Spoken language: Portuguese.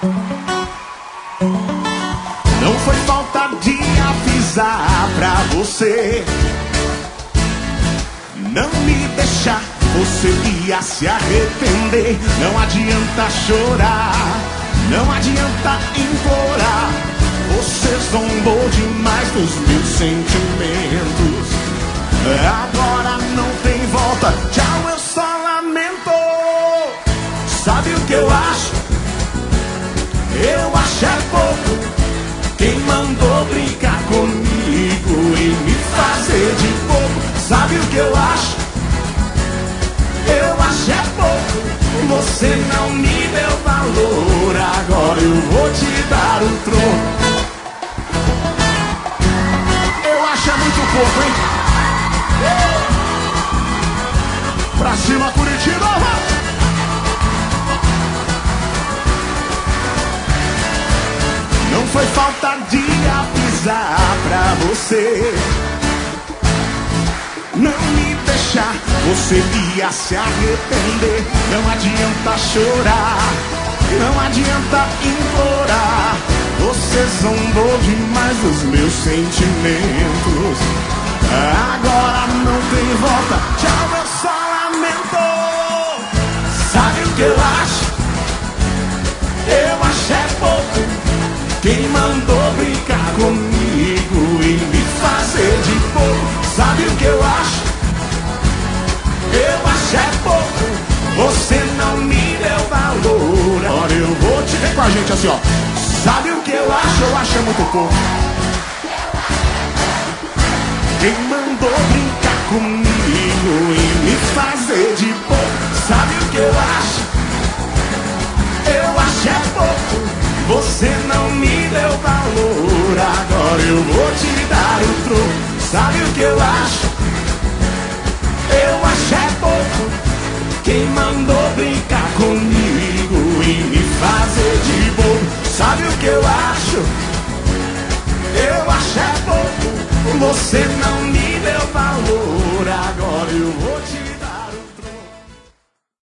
Não foi falta de avisar pra você não me deixar, você ia se arrepender. Não adianta chorar, não adianta implorar. Você zombou demais dos meus sentimentos. Agora não tem volta, tchau, eu só lamento. Sabe o que eu acho? Eu acho é pouco. Quem mandou brincar comigo e me fazer de bobo? Sabe o que eu acho? Eu acho é pouco. Você não me deu valor, agora eu vou te dar o troco. Eu acho é muito pouco, hein? Pra cima, Curitiba! Não foi falta de avisar pra você não me deixar, você ia se arrepender. Não adianta chorar, não adianta implorar. Você zombou demais dos meus sentimentos. Agora não tem volta, tchau, eu só lamento. Sabe o que eu acho? Eu acho é pouco. Quem mandou brincar comigo e me fazer de bobo? Sabe o que eu acho? Eu acho é pouco. Você não me deu valor. Agora eu vou te ver com a gente assim, ó. Sabe o que eu acho? Eu acho é muito pouco. Quem mandou brincar comigo e me fazer de bobo? Sabe o que eu acho? Eu acho é pouco. Você não me deu valor, agora eu vou te dar o troco. Sabe o que eu acho? Eu acho é pouco. Quem mandou brincar comigo e me fazer de bobo? Sabe o que eu acho? Eu acho é pouco. Você não me deu valor, agora eu vou